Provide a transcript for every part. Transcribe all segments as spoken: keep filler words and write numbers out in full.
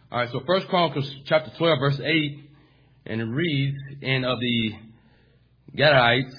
All right, so First Chronicles chapter twelve, verse eight, and it reads, "And of the Gadites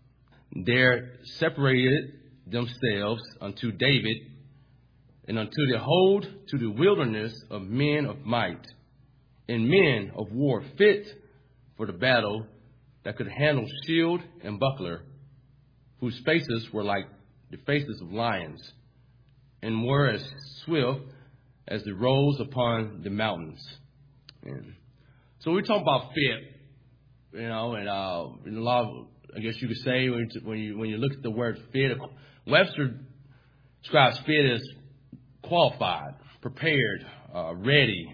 there separated themselves unto David, and unto the hold to the wilderness of men of might, and men of war fit for the battle, that could handle shield and buckler, whose faces were like the faces of lions, and were as swift as the roes upon the mountains." And so we talk about fit, you know, and uh, in a lot of, I guess you could say when you, when you when you look at the word fit, Webster describes fit as qualified, prepared, uh, ready,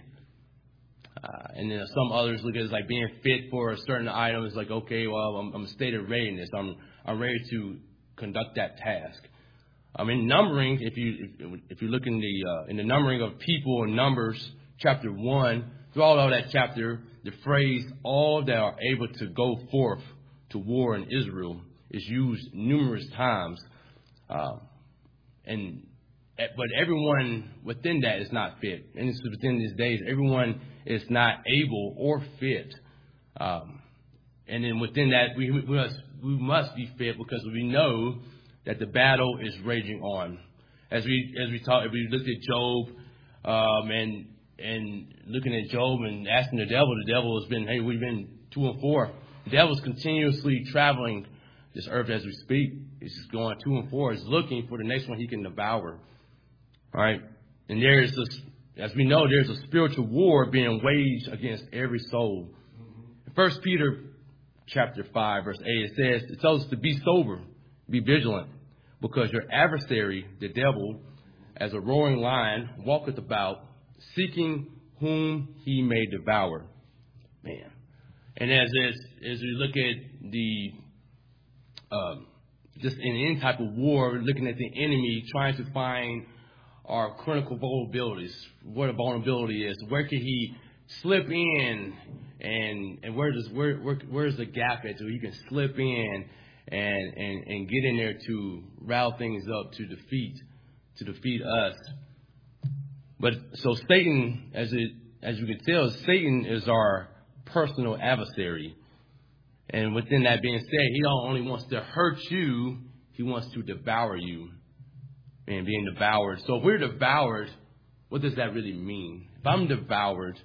uh, and then some others look at it as like being fit for a certain item. It's like, okay, well, I'm, I'm a state of readiness. I'm I'm ready to conduct that task. I mean, numbering, if you if, if you look in the uh, in the numbering of people and Numbers, chapter one, throughout all that chapter, the phrase "all that are able to go forth to war in Israel" is used numerous times, uh, and but everyone within that is not fit, and it's within these days everyone is not able or fit, um, and then within that we, we must we must be fit because we know that the battle is raging on. As we as we talk, if we looked at Job, um, and and looking at Job and asking the devil, the devil has been, hey, we've been two and four. The devil's continuously traveling this earth as we speak. He's just going two and four. He's looking for the next one he can devour. All right, and there is this, as we know, there's a spiritual war being waged against every soul. First Peter chapter five, verse eight, it says, it tells us to be sober, be vigilant, because your adversary, the devil, as a roaring lion, walketh about, seeking whom he may devour. Man. And as as, as we look at the, um, just in any type of war, we're looking at the enemy, trying to find our critical vulnerabilities, what a vulnerability is, where can he slip in, and and where does where, where where's the gap at so he can slip in and, and, and get in there to rile things up, to defeat, to defeat us. But so Satan, as it as you can tell, Satan is our personal adversary. And within that being said, he not only wants to hurt you, he wants to devour you. And being devoured. So if we're devoured, what does that really mean? If I'm devoured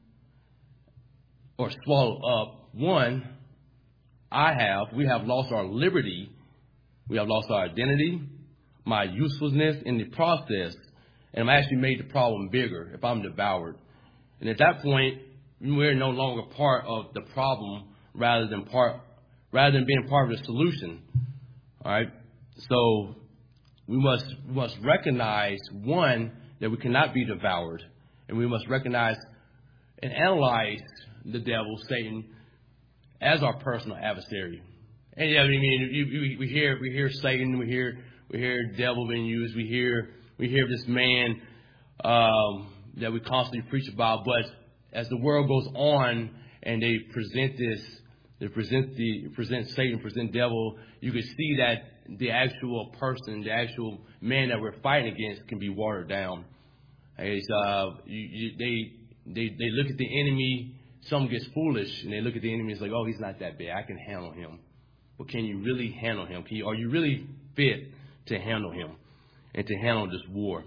or swallowed up, one, I have, we have lost our liberty. We have lost our identity, my usefulness in the process. And I'm actually made the problem bigger if I'm devoured. And at that point, we're no longer part of the problem rather than part, rather than being part of the solution. All right. So we must, we must recognize, one, that we cannot be devoured. And we must recognize and analyze the devil, Satan, as our personal adversary. And yeah, I mean, you, you, we hear we hear Satan, we hear we hear devil being used, we hear we hear this man um, that we constantly preach about. But as the world goes on and they present this, they present the present Satan, present devil, you can see that the actual person, the actual man that we're fighting against, can be watered down. It's, uh, you, you, they they they look at the enemy. Some gets foolish and they look at the enemy and it's like, oh, he's not that bad. I can handle him. But can you really handle him? Can you, are you really fit to handle him and to handle this war?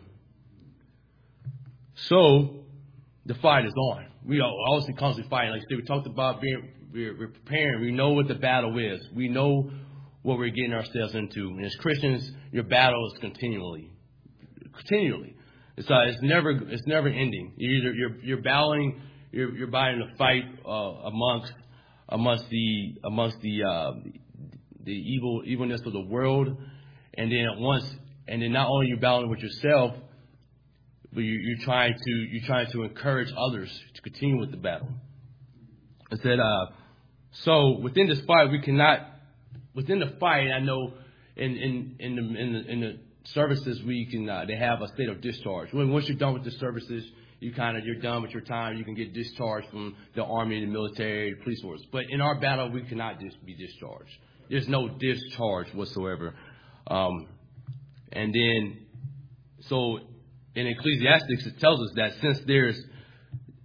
So the fight is on. We are obviously constantly fighting. Like I said, we talked about being we're, we're preparing. We know what the battle is. We know what we're getting ourselves into. And as Christians, your battle is continually, continually. It's uh, it's never it's never ending. You're either you're you're battling, you're you're battling a fight uh, amongst amongst the amongst the uh, the evil evilness of the world, and then once and then not only you're battling with yourself, but you, you're trying to you're trying to encourage others to continue with the battle. I said, uh, so within this fight, we cannot. Within the fight, I know in in in the in the, in the services we can uh, they have a state of discharge. When once you're done with the services, you kind of you're done with your time. You can get discharged from the army, the military, the police force. But in our battle, we cannot just be discharged. There's no discharge whatsoever. Um, and then, so in Ecclesiastes, it tells us that since there's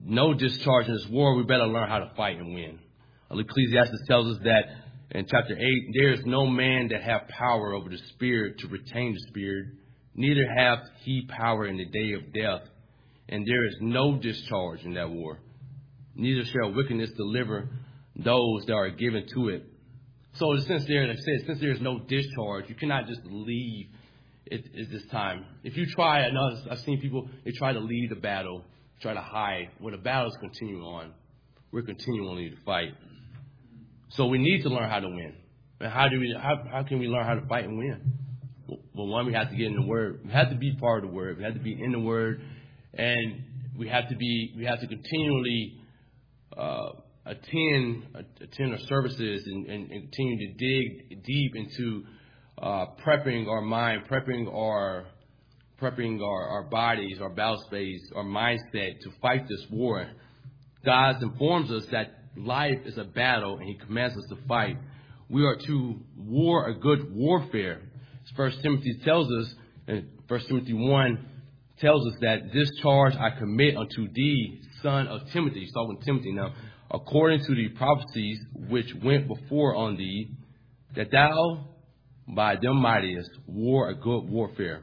no discharge in this war, we better learn how to fight and win. Ecclesiastes tells us that in chapter eight, there is no man that have power over the spirit to retain the spirit, neither hath he power in the day of death. And there is no discharge in that war. Neither shall wickedness deliver those that are given to it. So since there, like I said, since there is no discharge, you cannot just leave at, at this time. If you try, I know I've seen people, they try to leave the battle, try to hide. Well, the battle is continuing on. We're continuing to fight. So we need to learn how to win. And how do we? How, how can we learn how to fight and win? Well, one, we have to get in the Word. We have to be part of the Word. We have to be in the Word, and we have to be. We have to continually uh, attend attend our services and, and, and continue to dig deep into uh, prepping our mind, prepping our prepping our, our bodies, our battle space, our mindset to fight this war. God informs us that life is a battle, and He commands us to fight. We are to war a good warfare. First Timothy tells us, and First Timothy one tells us that this charge I commit unto thee, son of Timothy. He's talking to Timothy now. According to the prophecies which went before on thee, that thou by them mightest war a good warfare.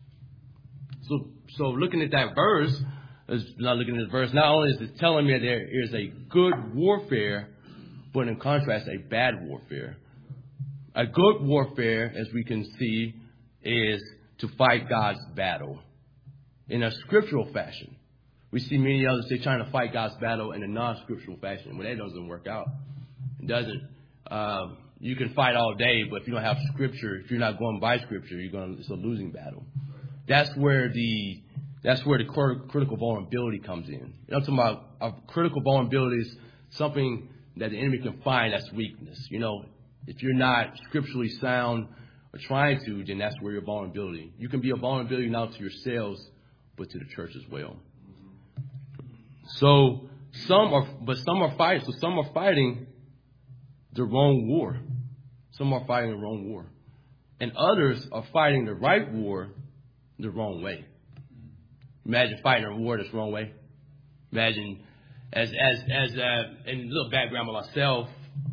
So, so looking at that verse, not looking at the verse, not only is it telling me that there is a good warfare, but in contrast, a bad warfare. A good warfare, as we can see, is to fight God's battle in a scriptural fashion. We see many others, they're trying to fight God's battle in a non-scriptural fashion. Well, that doesn't work out. It doesn't. Um, you can fight all day, but if you don't have scripture, if you're not going by scripture, you're going. It's a losing battle. That's where the that's where the critical vulnerability comes in. You know, I'm talking about a critical vulnerability is something that the enemy can find as weakness. You know, if you're not scripturally sound or trying to, then that's where your vulnerability. You can be a vulnerability not to yourselves, but to the church as well. So some are, but some are fighting. So some are fighting the wrong war. Some are fighting the wrong war, and others are fighting the right war the wrong way. Imagine fighting a war that's the wrong way. Imagine, as as as uh, and a little background on myself.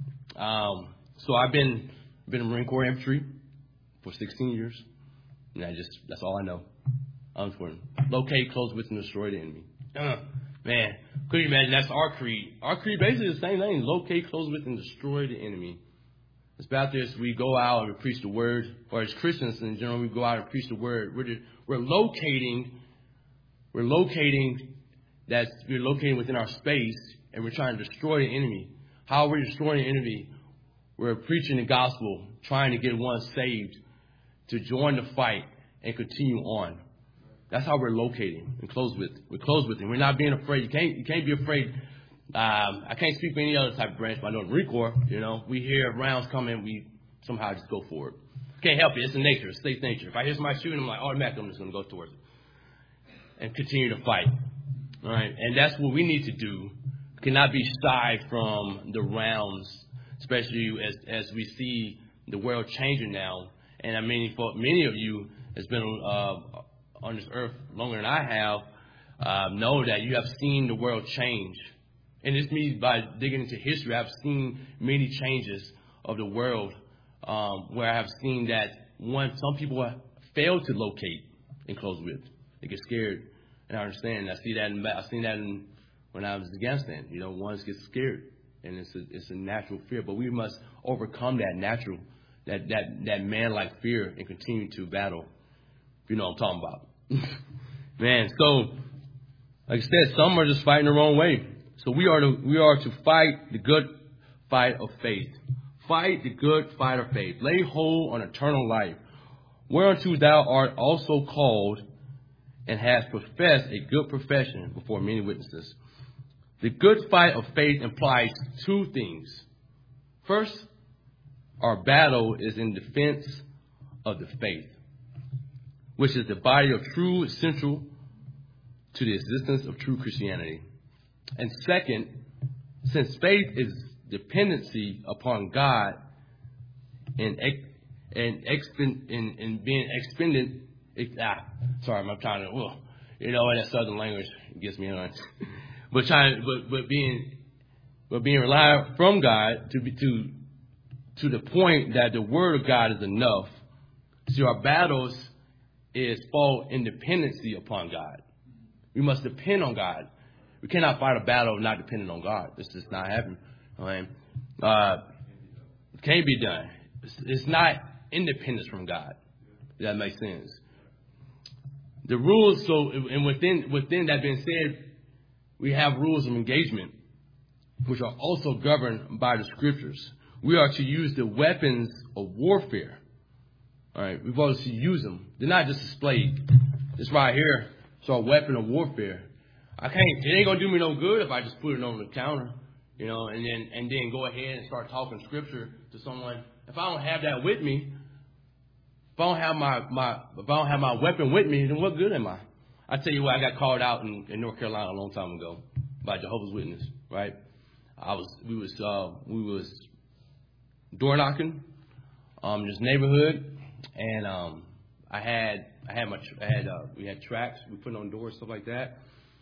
Um, so I've been been in Marine Corps infantry for sixteen years, and I just that's all I know. I'm just going to locate, close with, and destroy the enemy. Uh, man, could you imagine? That's our creed. Our creed basically is the same thing: locate, close with, and destroy the enemy. It's about this. We go out and we preach the word, or as Christians in general, we go out and preach the word. We're just, we're locating, we're locating that we're locating within our space, and we're trying to destroy the enemy. How are we destroying the enemy? We're preaching the gospel, trying to get one saved to join the fight and continue on. That's how we're locating and close with. We're close with it. We're not being afraid. You can't. You can't be afraid. Um, I can't speak for any other type of branch, but I know the Marine Corps. You know, we hear rounds coming, we somehow just go for it. Can't help it. It's a nature. It's state nature. If I hear somebody shooting, I'm like automatically, I'm just going to go towards it and continue to fight. All right, and that's what we need to do. We cannot be shy from the rounds, especially as as we see the world changing now. And I mean, for many of you has been uh, on this earth longer than I have, uh, know that you have seen the world change. And this means by digging into history, I've seen many changes of the world um, where I have seen that one, some people fail to locate and close with. They get scared. And I understand. I see that. In, I've seen that in, when I was in Afghanistan. You know, ones get scared, and it's a, it's a natural fear. But we must overcome that natural, that that that man-like fear, and continue to battle. You know what I'm talking about, man. So, like I said, some are just fighting the wrong way. So we are to we are to fight the good fight of faith. Fight the good fight of faith. Lay hold on eternal life, whereunto thou art also called, and hast professed a good profession before many witnesses. The good fight of faith implies two things. First, our battle is in defense of the faith, which is the body of true essential to the existence of true Christianity. And second, since faith is dependency upon God and and expend and, and being expended, ah, sorry, I'm trying to, well, you know, that southern language gets me on. but trying, but but being, but being reliant from God to be to to the point that the Word of God is enough. See, our battles is fall in dependency upon God. We must depend on God. We cannot fight a battle not depending on God. This does not happen. Okay? Uh, it can't be done. It's, it's not independence from God. If that makes sense. The rules, so, and within within that being said, we have rules of engagement, which are also governed by the Scriptures. We are to use the weapons of warfare. All right, we've always to use them. They're not just displayed. This right here is our weapon of warfare. I can't. It ain't gonna do me no good if I just put it on the counter, you know, and then and then go ahead and start talking Scripture to someone. If I don't have that with me, if I don't have my, my if I don't have my weapon with me, then what good am I? I tell you what, I got called out in, in North Carolina a long time ago by Jehovah's Witness. Right? I was we was uh, we was door knocking, um, in this neighborhood. And um, I had I had my I had uh, we had tracks we put on doors, stuff like that.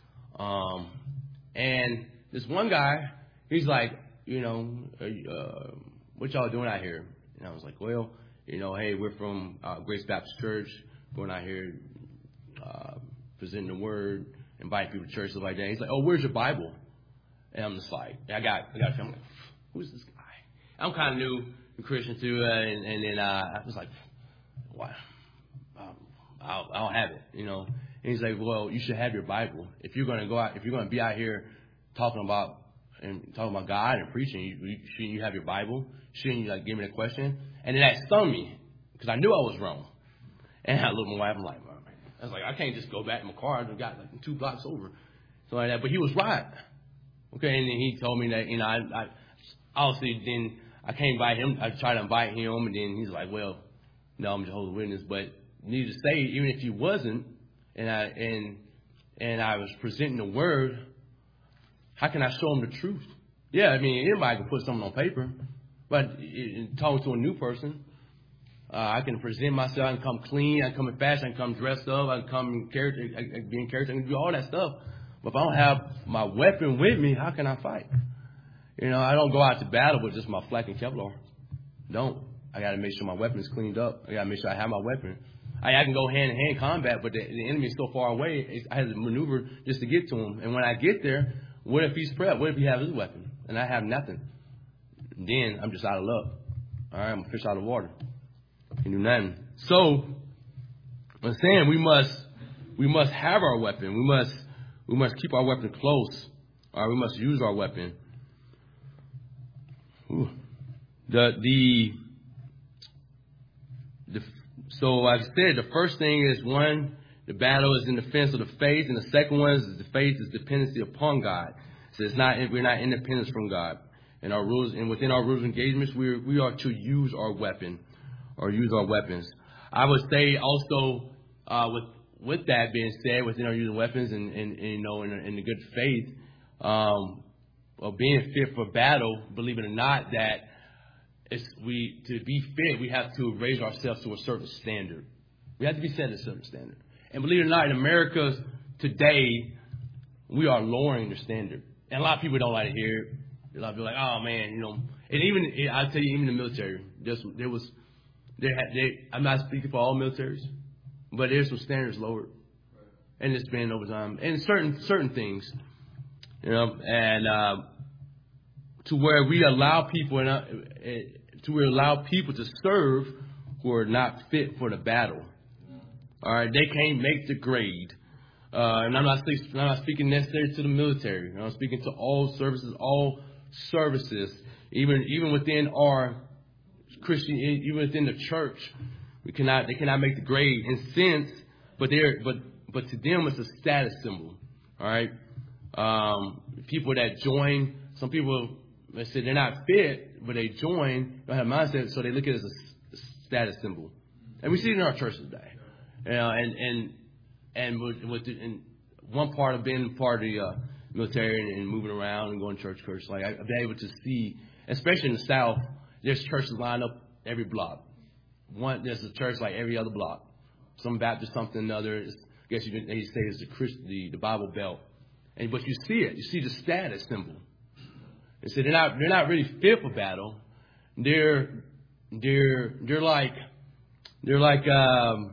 Um, and this one guy, he's like, you know, uh, what y'all doing out here? And I was like, well, you know, hey, we're from uh, Grace Baptist Church, going out here, uh, presenting the word, inviting people to church, stuff like that. He's like, oh, where's your Bible? And I'm just like, I got I got I'm like, who's this guy? I'm kind of new to Christian too, uh, and, and then uh, I was like, why? Um, I don't have it, you know. And he's like, well, you should have your Bible. If you're going to go out, if you're going to be out here talking about and talking about God and preaching, you, you, shouldn't you have your Bible? Shouldn't you like give me the question? And then that stung me because I knew I was wrong. And I looked at my wife. I'm like, oh, man. I was like, I can't just go back in my car. I got like two blocks over, so like that. But he was right. Okay, and then he told me that, you know, I, I obviously then I can't invite him. I tried to invite him, and then he's like, well, no, I'm Jehovah's Witness. But needless to say, even if he wasn't, and I and and I was presenting the word, how can I show him the truth? Yeah, I mean, anybody can put something on paper, but in talking to a new person, uh, I can present myself. I can come clean. I can come in fashion. I can come dressed up. I can come in character. I can be in character. I can do all that stuff. But if I don't have my weapon with me, how can I fight? You know, I don't go out to battle with just my flak and Kevlar. Don't. I got to make sure my weapon is cleaned up. I got to make sure I have my weapon. I, I can go hand-to-hand combat, but the, the enemy is so far away, I have to maneuver just to get to him. And when I get there, what if he's prepped? What if he has his weapon? And I have nothing. Then I'm just out of luck. All right, I'm a fish out of water. Can do nothing. So I'm saying we must we must have our weapon. We must we must keep our weapon close. All right, we must use our weapon. Ooh. The the The, so, like I said, the first thing is, one, the battle is in defense of the faith, and the second one is the faith is dependency upon God. So it's not we're not independent from God. And our rules, and within our rules of engagements, we we are to use our weapon, or use our weapons. I would say also, uh, with with that being said, within our using weapons, and, and, and you know, in, in the good faith, um, of being fit for battle, believe it or not, that It's we to be fit, we have to raise ourselves to a certain standard. We have to be set at a certain standard. And believe it or not, in America today, we are lowering the standard. And a lot of people don't like to hear it. A lot of people are like, oh man, you know. And even I'll tell you, even the military, there's, there was, there had, they, I'm not speaking for all militaries, but there's some standards lowered, and it's been over time, and certain certain things, you know, and. Uh, to where we allow people and uh, to where allow people to serve who are not fit for the battle. All right, they can't make the grade, uh, and I'm not, I'm not speaking necessarily to the military. I'm speaking to all services, all services, even even within our Christian, even within the church, we cannot they cannot make the grade in sense, but they're but but to them it's a status symbol. All right, um, people that join, some people. They say they're not fit, but they join, don't have mindset, so they look at it as a status symbol. And we see it in our church today. You know, and and and with, with the, and one part of being part of the uh, military and, and moving around and going to church, church, like I've been able to see, especially in the South, there's churches lined up every block. One, there's a church like every other block. Some Baptist, something, another. I guess you could say it's the Christ, the the Bible Belt. And but you see it. You see the status symbol. And so they're not they're not really fit for battle. They're they're they're like they're like um,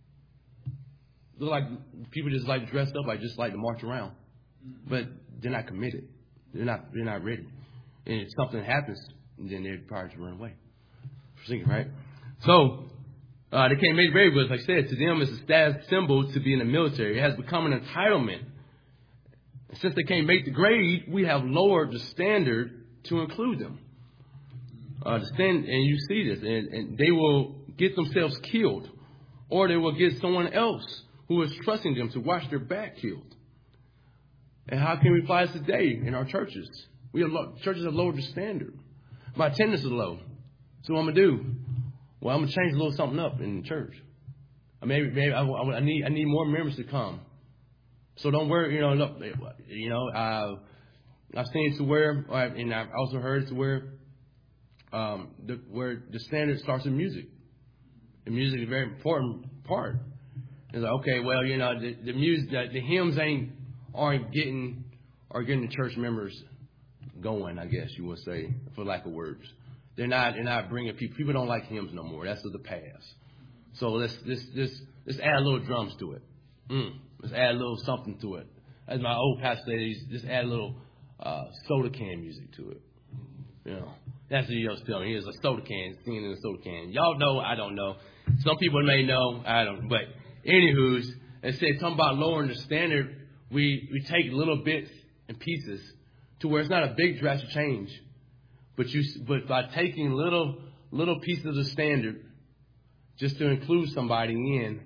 they're like people just like dressed up like just like to march around, but they're not committed. They're not they're not ready. And if something happens, then they're probably to run away. Thinking, right? So uh, they can't make very good. Like I said, to them it's a status symbol to be in the military. It has become an entitlement. Since they can't make the grade, we have lowered the standard to include them. Uh, the stand, and you see this, and, and they will get themselves killed, or they will get someone else who is trusting them to watch their back killed. And how can we apply this today in our churches? We have lo- churches have lowered the standard. My attendance is low. So what I'm gonna do? Well, I'm gonna change a little something up in the church. Or maybe, maybe I, I, I need I need more members to come. So don't worry, you know. Look, you know, uh, I've seen it to where, and I've also heard it to where, um, the, where the standard starts in music. The music is a very important part. It's like, okay, well, you know, the, the music, the, the hymns ain't aren't getting are getting the church members going. I guess you would say, for lack of words, they're not they're not bringing people. People don't like hymns no more. That's of the past. So let's let's let's let's add a little drums to it. Mm. Let's add a little something to it. As my old pastor said, just add a little uh, soda can music to it. You know, that's what he was telling me. He was a soda can, singing in a soda can. Y'all know, I don't know. Some people may know, I don't. But anywho's, it said something about lowering the standard. We we take little bits and pieces to where it's not a big drastic change, but you but by taking little little pieces of the standard, just to include somebody in,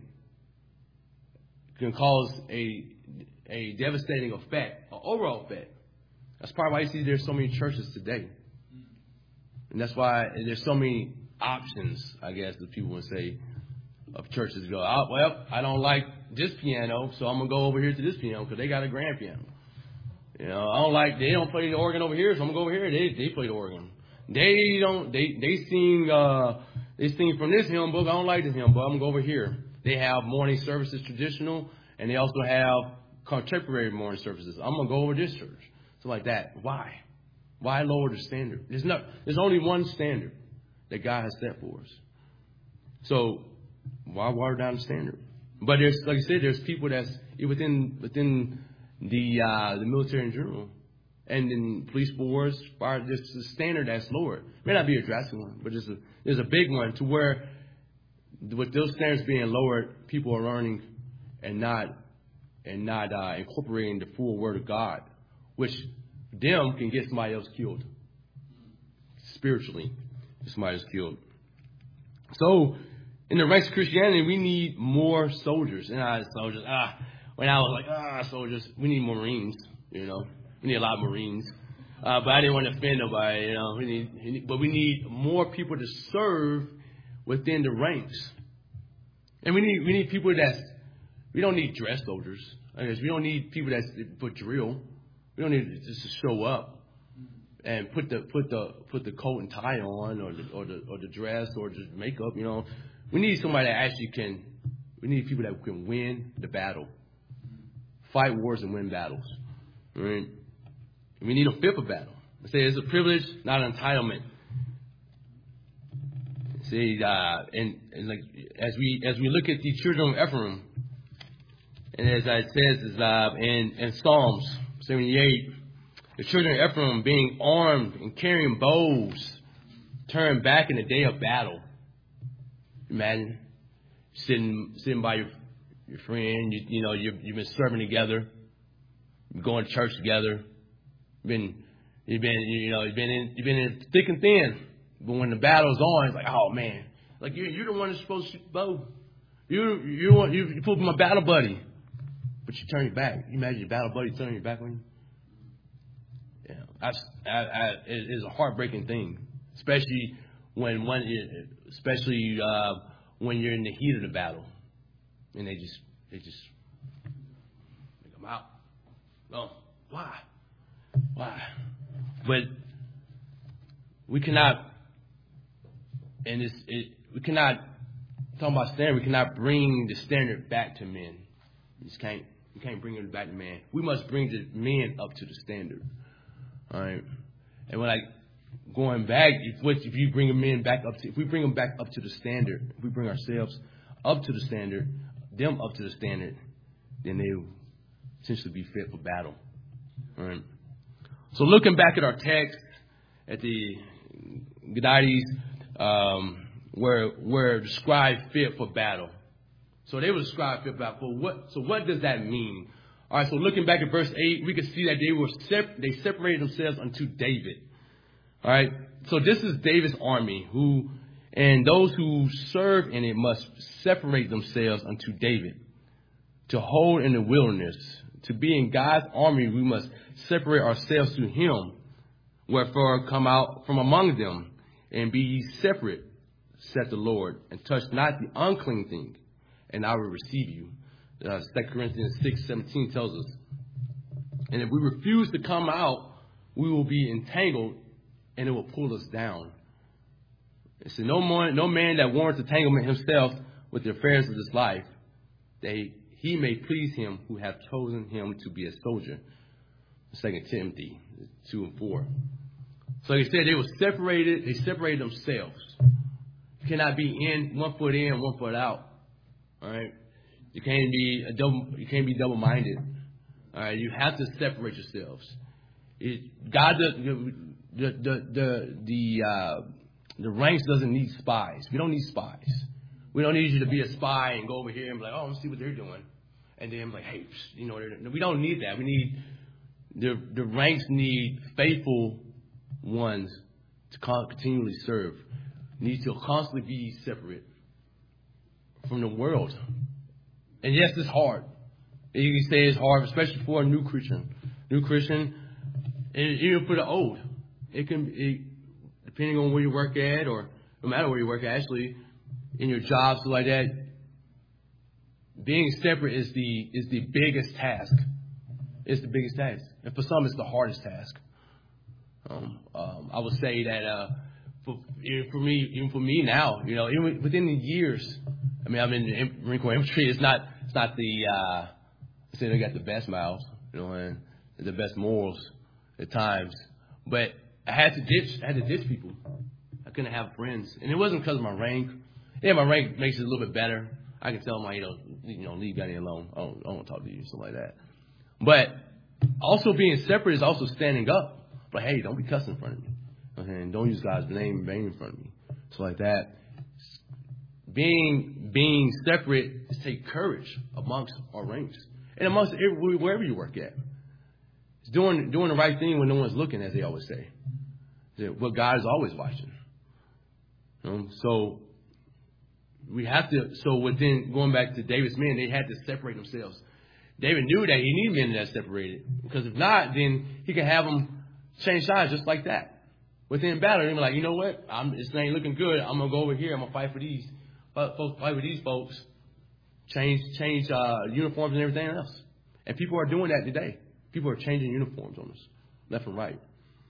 can cause a a devastating effect, an overall effect. That's probably why you see there's so many churches today. And that's why there's so many options, I guess, that people would say, of churches go, oh, well, I don't like this piano, so I'm going to go over here to this piano because they got a grand piano. You know, I don't like, they don't play the organ over here, so I'm going to go over here. They they play the organ. They don't, they, they sing, uh, they sing from this hymn book. I don't like this hymn book. I'm going to go over here. They have morning services traditional, and they also have contemporary morning services. I'm going to go over this church. So like that. Why? Why lower the standard? There's not. There's only one standard that God has set for us. So why water down the standard? But there's, like I said, there's people that's within within the uh, the military in general, and in police force, fire. There's a standard that's lowered. It may not be a drastic one, but there's a there's a big one to where, with those standards being lowered, people are learning and not and not uh, incorporating the full Word of God, which them can get somebody else killed spiritually. Somebody else killed. So in the ranks of Christianity, we need more soldiers. And I soldiers. Ah, when I was like ah soldiers, we need more Marines. You know, we need a lot of Marines. Uh, but I didn't want to offend nobody. You know, we need, but we need more people to serve within the ranks. And we need we need people that's, we don't need dress soldiers. I guess we don't need people that's for drill. We don't need to just to show up and put the put the put the coat and tie on, or the or the or the dress, or just makeup. You know, we need somebody that actually can. We need people that can win the battle, fight wars and win battles. Right? We need a fit for battle. I say it's a privilege, not an entitlement. See, uh, and, and like as we as we look at the children of Ephraim, and as it says is uh, in in Psalms seventy-eight, the children of Ephraim being armed and carrying bows, turned back in the day of battle. Imagine sitting sitting by your your friend, you, you know, you you've been serving together, going to church together, been you've been you know you've been in you've been in thick and thin. But when the battle's on, it's like, oh man, like you you're the one that's supposed to shoot the bow. You you want you you pull my battle buddy. But you turn your back. You imagine your battle buddy turning your back on you? Yeah, that's, I, I, it is a heartbreaking thing, especially when one, especially uh, when you're in the heat of the battle, and they just, they just, they come out. Oh, why, why? But we cannot, and it's, it, we cannot talk about standard. We cannot bring the standard back to men. You just can't. We can't bring it back to man. We must bring the men up to the standard. All right. And we're like going back, if, what, if you bring the men back up to, if we bring them back up to the standard, if we bring ourselves up to the standard, them up to the standard, then they will essentially be fit for battle. All right. So looking back at our text, at the Gadites, um, were were described fit for battle. So they were described fit for battle. But what? So what does that mean? All right. So looking back at verse eight, we can see that they were sep- they separated themselves unto David. All right. So this is David's army, who and those who serve in it must separate themselves unto David to hold in the wilderness. To be in God's army, we must separate ourselves to Him. Wherefore come out from among them and be ye separate, saith the Lord, and touch not the unclean thing, and I will receive you. Uh, Second Corinthians six seventeen tells us. And if we refuse to come out, we will be entangled, and it will pull us down. It said, no man, no man that warrants entanglement himself with the affairs of this life, they he may please him who hath chosen him to be a soldier. Second Timothy two and four. So he said they were separated. They separated themselves. You cannot be in one foot in, one foot out. All right. You can't be a double. You can't be double-minded. All right. You have to separate yourselves. It, God, the the the the the, uh, the ranks doesn't need spies. We don't need spies. We don't need you to be a spy and go over here and be like, oh, let's see what they're doing, and then be like, hey, you know, we don't need that. We need The, the ranks need faithful ones to continually serve. Need to constantly be separate from the world. And yes, it's hard. You can say it's hard, especially for a new Christian. New Christian, and even for the old. It can, it, depending on where you work at, or no matter where you work at, actually, in your jobs, like that, being separate is the is the biggest task. It's the biggest task. And for some, it's the hardest task. Um, um, I would say that uh, for, even for me, even for me now, you know, even within the years, I mean, I'm in the Marine Corps infantry. It's not, it's not the, uh, I say they got the best mouths, you know, and the best morals at times. But I had to ditch, I had to ditch people. I couldn't have friends, and it wasn't because of my rank. Yeah, my rank makes it a little bit better. I can tell them, you know, you know, leave Gunny alone. I don't, I don't want to talk to you, something like that. But also being separate is also standing up. But hey, don't be cussing in front of me. Okay? And don't use God's name in vain in front of me. So like that. Being being separate is take courage amongst our ranks. And amongst every, wherever you work at. It's doing doing the right thing when no one's looking, as they always say. What God is always watching. You know? So we have to so within going back to David's men, they had to separate themselves. David knew that he needed men that separated. Because if not, then he can have them change sides just like that. Within battle, they'd be like, you know what? I'm, this ain't looking good. I'm going to go over here. I'm going to fight for these folks, fight with these folks. Change change uh, uniforms and everything else. And people are doing that today. People are changing uniforms on us, left and right.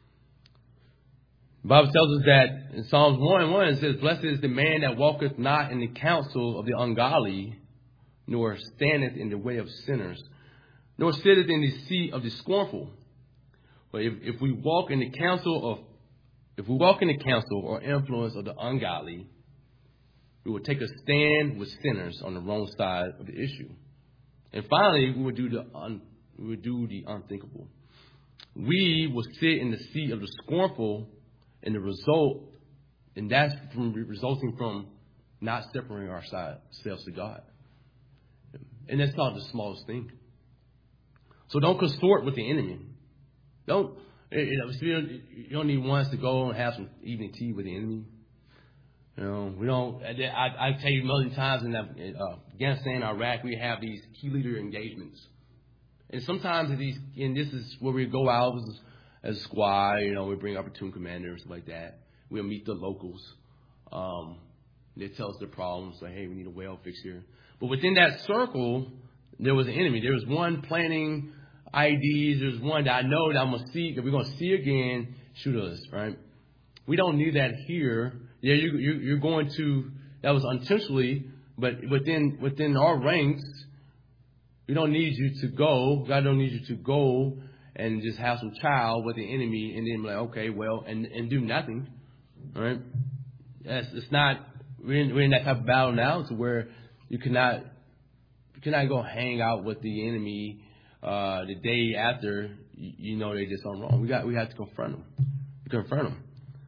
The Bible tells us that in Psalms one and one, it says, blessed is the man that walketh not in the counsel of the ungodly, nor standeth in the way of sinners, nor sitteth in the seat of the scornful. But if, if we walk in the counsel of, if we walk in the counsel or influence of the ungodly, we will take a stand with sinners on the wrong side of the issue. And finally, we will do the un, we will do the unthinkable. We will sit in the seat of the scornful, and the result, and that's from resulting from not separating ourselves to God. And that's not the smallest thing. So don't consort with the enemy. Don't, you know, you don't need ones to go and have some evening tea with the enemy. You know, we don't, I, I tell you a million times in uh, Afghanistan, Iraq, we have these key leader engagements. And sometimes these, and this is where we go out as, as a squad, you know, we bring our platoon commanders, stuff like that. We'll meet the locals. Um, they tell us their problems, like, hey, we need a well fix here. But within that circle, there was an enemy. There was one planting I Ds. There's one that I know that I'm going to see, that we're going to see again, shoot us, right? We don't need that here. Yeah, you, you, you're going to, that was intentionally, but within within our ranks, We don't need you to go. God don't need you to go and just have some child with the enemy and then be like, okay, well, and, and do nothing. All right? That's, it's not, we're in, we're in that type of battle now to where you cannot, you cannot go hang out with the enemy uh, the day after you, you know they did something wrong. We got, we have to confront them. Confront them.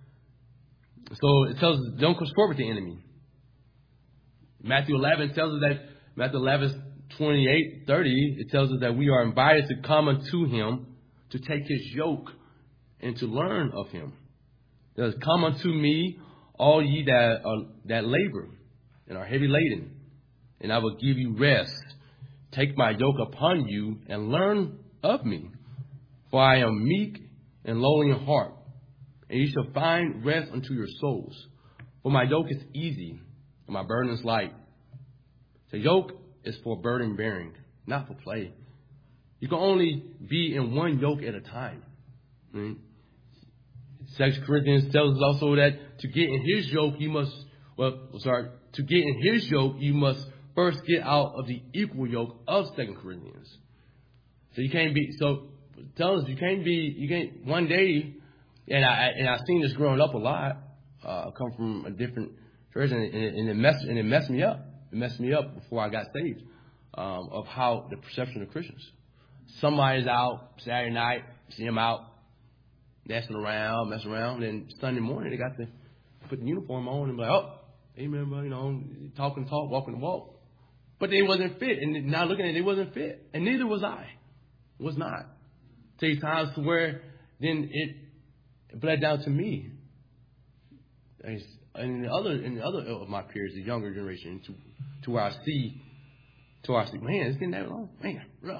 So it tells us, don't conspire with the enemy. Matthew eleven tells us that, Matthew eleven, twenty-eight, thirty, it tells us that we are invited to come unto him, to take his yoke, and to learn of him. It says, come unto me, all ye that are, that labor and are heavy laden, and I will give you rest. Take my yoke upon you, and learn of me. For I am meek and lowly in heart, and you shall find rest unto your souls. For my yoke is easy, and my burden is light. The yoke is for burden bearing, not for play. You can only be in one yoke at a time. Right? Second Corinthians tells us also that to get in his yoke, you must, well, sorry, to get in his yoke, you must first get out of the equal yoke of Second Corinthians. So you can't be, so tell us, you can't be, you can't, one day, and I, and I've seen this growing up a lot, uh, come from a different church, and, and, and it messed, and it messed me up. It messed me up before I got saved, um, of how the perception of Christians. Somebody's out Saturday night, see them out, messing around, messing around. And then Sunday morning, they got to put the uniform on and be like, oh, amen, bro, you know, talk and talk, walk and walk. But they wasn't fit. And now looking at it, they wasn't fit. And neither was I. Was not. Take times to where then it bled down to me. And in the other, in the other of my peers, the younger generation, to to where I see, to where I see, man, it's been that long, man, bro.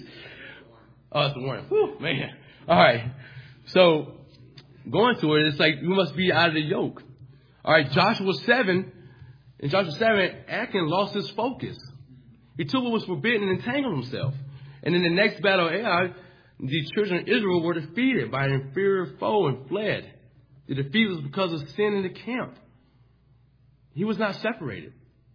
Oh, it's the warning. Whew, man. All right. So going to it, it's like we must be out of the yoke. All right. Joshua seven, in Joshua seven, Achan lost his focus. He took what was forbidden and entangled himself. And in the next battle of Ai, the children of Israel were defeated by an inferior foe and fled. The defeat was because of sin in the camp. He was not separated.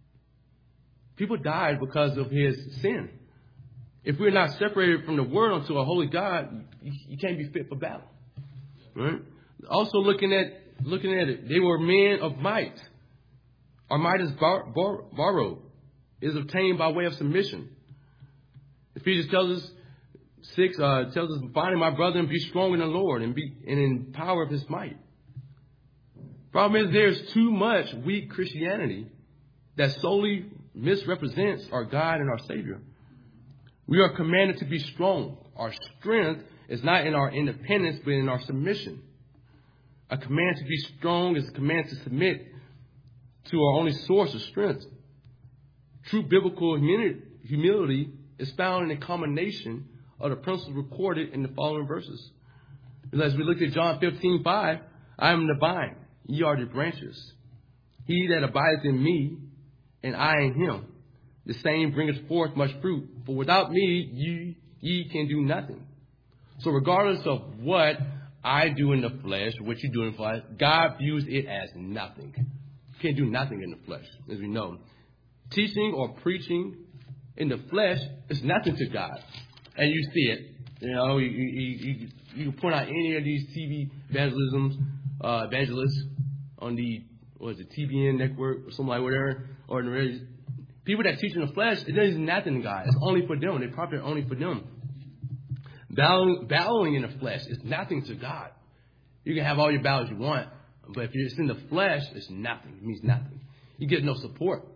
People died because of his sin. If we're not separated from the world unto a holy God, you, you can't be fit for battle. Right? Also looking at looking at it, they were men of might. Our might is bar, bar, borrowed, is obtained by way of submission. Ephesians tells us six uh, tells us, finding my brother, and be strong in the Lord and be and in power of his might. Problem is, there's too much weak Christianity that solely misrepresents our God and our Savior. We are commanded to be strong. Our strength is not in our independence, but in our submission. A command to be strong is a command to submit to our only source of strength. True biblical humility is found in a combination of the principles recorded in the following verses. As we look at John fifteen five, I am the vine, ye are the branches. He that abideth in me, and I in him, the same bringeth forth much fruit. For without me, ye, ye can do nothing. So regardless of what I do in the flesh, what you do in the flesh, God views it as nothing. You can't do nothing in the flesh, as we know. Teaching or preaching in the flesh is nothing to God. And you see it. You know, you, you, you, you can point out any of these T V evangelisms, uh, evangelists on the, what is it, T B N network or something like whatever, or the people that teach in the flesh, it does nothing to God. It's only for them. They profit only for them. Battling, battling in the flesh is nothing to God. You can have all your battles you want, but if it's in the flesh, it's nothing. It means nothing. You get no support.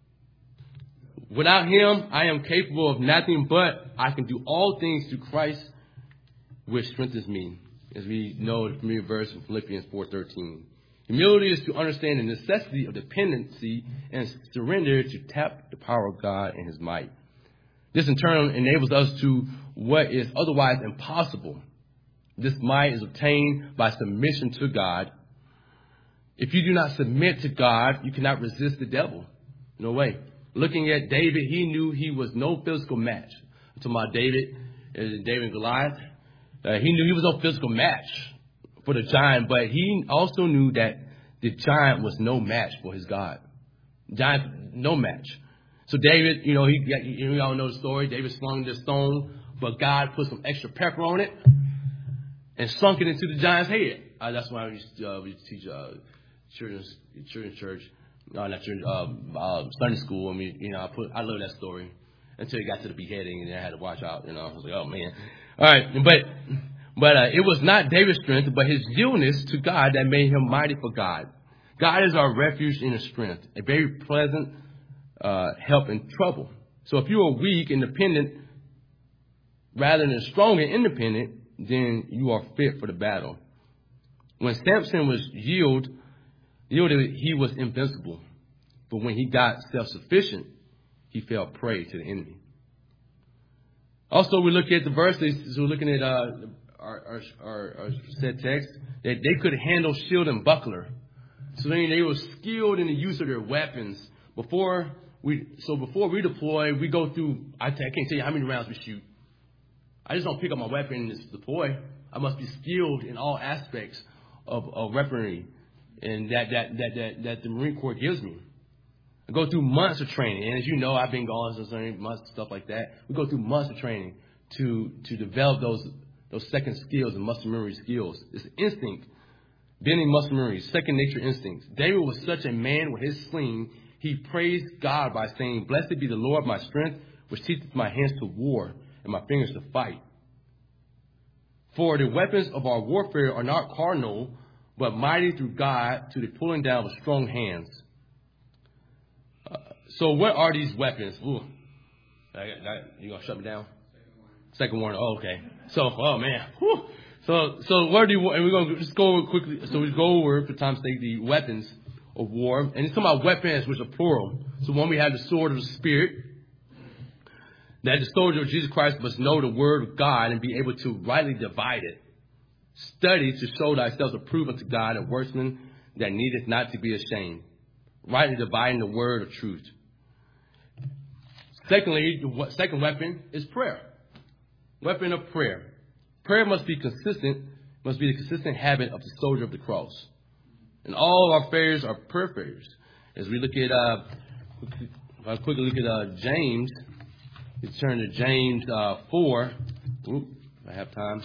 Without him, I am capable of nothing, but I can do all things through Christ, which strengthens me. As we know the familiar verse in Philippians four thirteen. Humility is to understand the necessity of dependency and surrender to tap the power of God and his might. This in turn enables us to what is otherwise impossible. This might is obtained by submission to God. If you do not submit to God, you cannot resist the devil. No way. Looking at David, he knew he was no physical match. I'm talking about David, uh, David and Goliath. Uh, he knew he was no physical match for the giant, but he also knew that the giant was no match for his God. Giant, no match. So David, you know, he, you know, we all know the story. David slung this stone, but God put some extra pepper on it and sunk it into the giant's head. Uh, that's why we used to, uh, we used to teach uh, children's children's church, no, not children's, uh, uh, Sunday school. And we, you know, I put, I love that story until it got to the beheading, and then I had to watch out. You know, I was like, oh man. All right, but but uh, it was not David's strength, but his yieldness to God that made him mighty for God. God is our refuge and strength, a very pleasant uh, help in trouble. So if you are weak and dependent rather than strong and independent, then you are fit for the battle. When Samson was yield, yielded, he was invincible. But when he got self-sufficient, he fell prey to the enemy. Also, we look at the verses, so we're looking at uh, our, our, our, our said text, that they could handle shield and buckler. So then they were skilled in the use of their weapons. Before we, so before we deploy, we go through, I, t- I can't tell you how many rounds we shoot. I just don't pick up my weapon and just deploy. I must be skilled in all aspects of, of weaponry and that, that, that, that, that the Marine Corps gives me. I go through months of training. And as you know, I've been gone since months and stuff like that. We go through months of training to, to develop those, those second skills and muscle memory skills. It's instinct. Bending muscle memory, second nature instincts. David was such a man with his sling. He praised God by saying, "Blessed be the Lord my strength, which teacheth my hands to war and my fingers to fight." For the weapons of our warfare are not carnal, but mighty through God to the pulling down of strong hands. Uh, so what are these weapons? Ooh, I, I, you gonna shut me down? Second warning. Oh, okay. So, oh man. Whew. So, so where do you, and we're going to just go over quickly. So we go over, for time's sake, the weapons of war. And it's talking about weapons, which are plural. So one, we have the sword of the Spirit. That the soldier of Jesus Christ must know the word of God and be able to rightly divide it. Study to show thyself approved unto God, a workman that needeth not to be ashamed. Rightly dividing the word of truth. Secondly, the second weapon is prayer. Weapon of prayer. Prayer must be consistent, must be the consistent habit of the soldier of the cross. And all of our prayers are prayer prayers. As we look at, uh, I'll quickly look at uh, James. We turn to James uh, four. Oop, if I have time.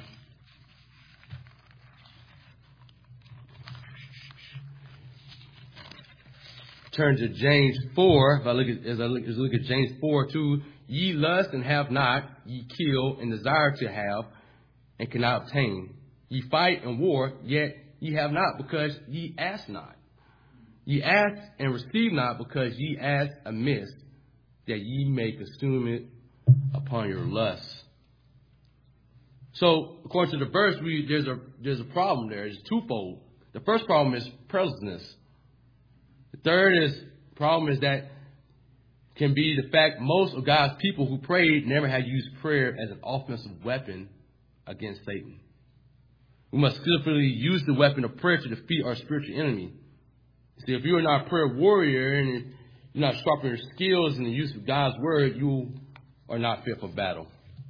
Turn to James four. If I look at, as I look, as I look at James four two, ye lust and have not, ye kill and desire to have, and cannot obtain. Ye fight and war, yet ye have not, because ye ask not. Ye ask and receive not, because ye ask amiss, that ye may consume it upon your lusts. So, according to the verse, we, there's a there's a problem there. It's twofold. The first problem is prayerlessness. The third is problem is that can be the fact most of God's people who prayed never had used prayer as an offensive weapon against Satan. We must skillfully use the weapon of prayer to defeat our spiritual enemy. See, if you are not a prayer warrior and you're not sharpening your skills in the use of God's word, you are not fit for battle.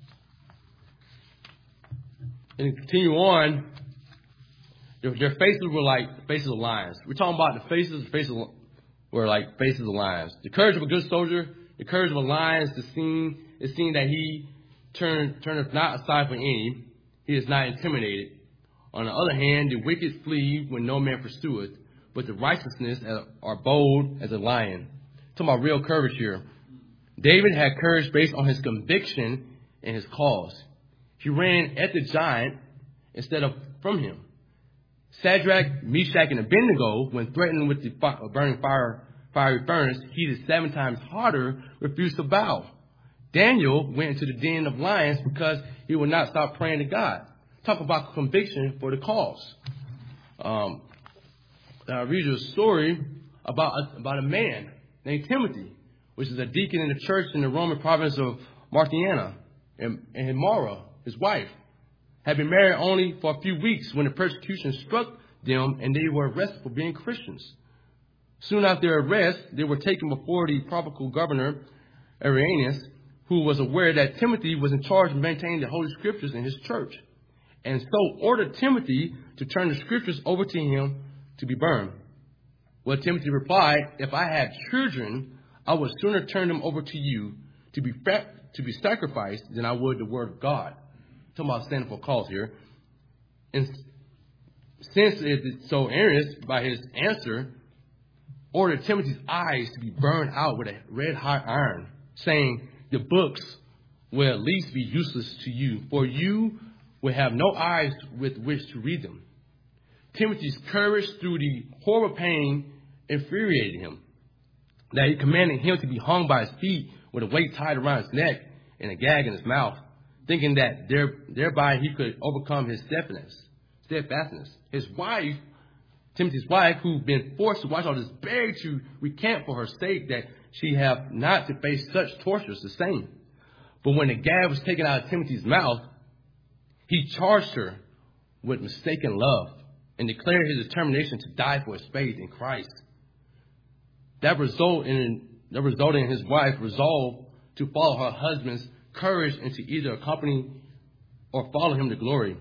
And to continue on, their, their faces were like faces of lions. We're talking about the faces, the faces were like faces of lions. The courage of a good soldier, the courage of a lion is the scene, is seen that he turn, turneth not aside from any. He is not intimidated. On the other hand, the wicked flee when no man pursueth, but the righteousness are bold as a lion. Talking about real courage here. David had courage based on his conviction and his cause. He ran at the giant instead of from him. Shadrach, Meshach, and Abednego, when threatened with the burning fire, fiery furnace, heated seven times harder, refused to bow. Daniel went into the den of lions because he would not stop praying to God. Talk about conviction for the cause. Um, I'll read you a story about a, about a man named Timothy, which is a deacon in the church in the Roman province of Martiana, and, and Mara, his wife, had been married only for a few weeks when the persecution struck them and they were arrested for being Christians. Soon after their arrest, they were taken before the provincial governor, Irenaeus, who was aware that Timothy was in charge of maintaining the Holy Scriptures in his church, and so ordered Timothy to turn the Scriptures over to him to be burned. Well, Timothy replied, "If I had children, I would sooner turn them over to you to be fa- to be sacrificed than I would the word of God. I'm talking about standing for cause here. And since it is so earnest by his answer, ordered Timothy's eyes to be burned out with a red-hot iron, saying, the books will at least be useless to you, for you will have no eyes with which to read them. Timothy's courage through the horrible pain infuriated him, that he commanded him to be hung by his feet with a weight tied around his neck and a gag in his mouth, thinking that there, thereby he could overcome his steadfastness. steadfastness. His wife, Timothy's wife, who'd been forced to watch all this, begged to recant for her sake that she have not to face such tortures the same. But when the gag was taken out of Timothy's mouth, he charged her with mistaken love and declared his determination to die for his faith in Christ. That result in that resulted in his wife resolved to follow her husband's courage and to either accompany or follow him to glory.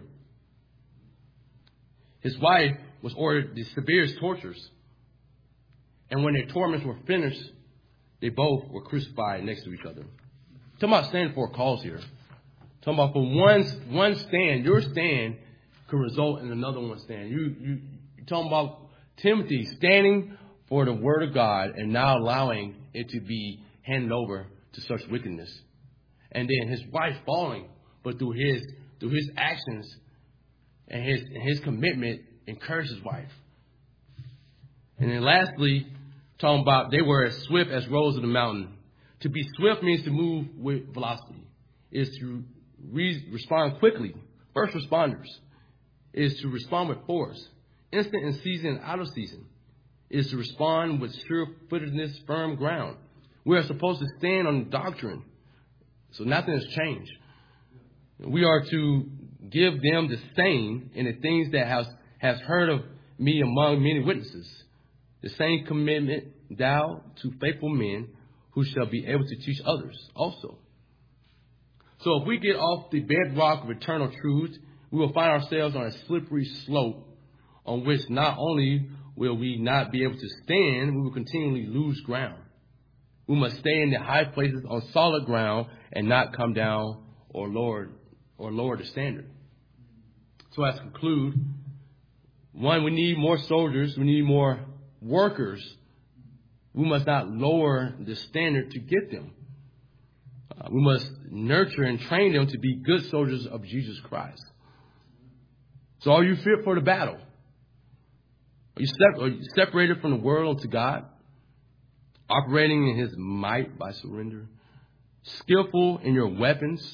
His wife was ordered the severest tortures, and when their torments were finished, they both were crucified next to each other. Talking about standing for a cause here. Talking about for one one stand, your stand could result in another one stand. You you you're talking about Timothy standing for the word of God and not allowing it to be handed over to such wickedness. And then his wife falling, but through his through his actions and his and his commitment encouraged his wife. And then lastly, talking about they were as swift as roes of the mountain. To be swift means to move with velocity. It is to re- respond quickly. First responders. It is to respond with force. Instant in season and out of season. It is to respond with sure-footedness, firm ground. We are supposed to stand on doctrine. So nothing has changed. We are to give them the same in the things that has, has heard of me among many witnesses. The same commitment thou to faithful men who shall be able to teach others also. So if we get off the bedrock of eternal truth, we will find ourselves on a slippery slope on which not only will we not be able to stand, we will continually lose ground. We must stay in the high places on solid ground and not come down or lower or lower the standard. So as to conclude, one, we need more soldiers, we need more workers. We must not lower the standard to get them. Uh, we must nurture and train them to be good soldiers of Jesus Christ. So are you fit for the battle? Are you, sep- are you separated from the world unto God? Operating in his might by surrender? Skillful in your weapons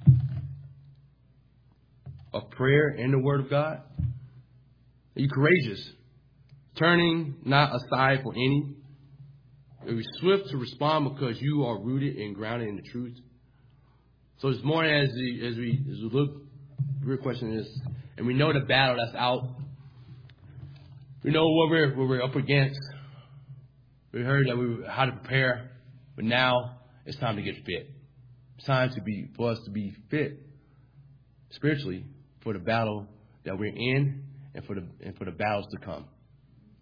of prayer and the word of God? Are you courageous? Turning not aside for any? Are you swift to respond because you are rooted and grounded in the truth? So this morning, as we, as we, as we look, the real question is, and we know the battle that's out. We know what we're, what we're up against. We heard that we how to prepare, but now it's time to get fit. It's time to be for us to be fit spiritually for the battle that we're in and for the and for the battles to come.